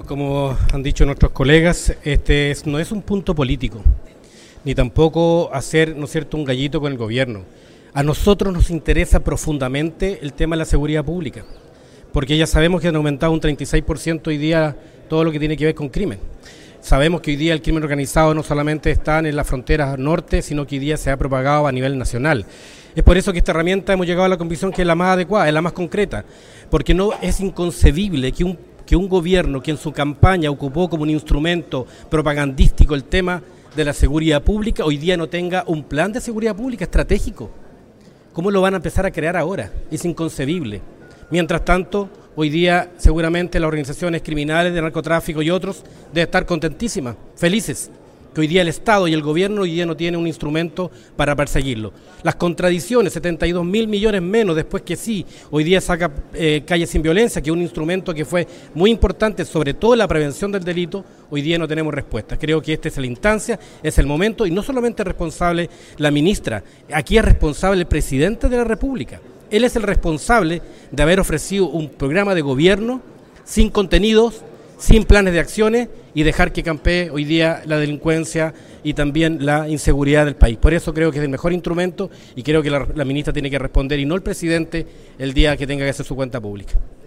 Bueno, como han dicho nuestros colegas, no es un punto político, ni tampoco hacer, ¿no es cierto?, un gallito con el gobierno. A nosotros nos interesa profundamente el tema de la seguridad pública, porque ya sabemos que han aumentado un 36% hoy día todo lo que tiene que ver con crimen. Sabemos que hoy día el crimen organizado no solamente está en las fronteras norte, sino que hoy día se ha propagado a nivel nacional. Es por eso que esta herramienta hemos llegado a la convicción que es la más adecuada, es la más concreta, porque no es inconcebible que un gobierno que en su campaña ocupó como un instrumento propagandístico el tema de la seguridad pública, hoy día no tenga un plan de seguridad pública estratégico. ¿Cómo lo van a empezar a crear ahora? Es inconcebible. Mientras tanto, hoy día seguramente las organizaciones criminales de narcotráfico y otros deben estar contentísimas, felices, que hoy día el Estado y el gobierno hoy día no tienen un instrumento para perseguirlo. Las contradicciones, 72.000 millones menos después que sí, hoy día saca Calles Sin Violencia, que es un instrumento que fue muy importante, sobre todo en la prevención del delito, hoy día no tenemos respuesta. Creo que esta es la instancia, es el momento, y no solamente es responsable la ministra, aquí es responsable el presidente de la República. Él es el responsable de haber ofrecido un programa de gobierno sin contenidos, sin planes de acciones y dejar que campee hoy día la delincuencia y también la inseguridad del país. Por eso creo que es el mejor instrumento y creo que la ministra tiene que responder y no el presidente el día que tenga que hacer su cuenta pública.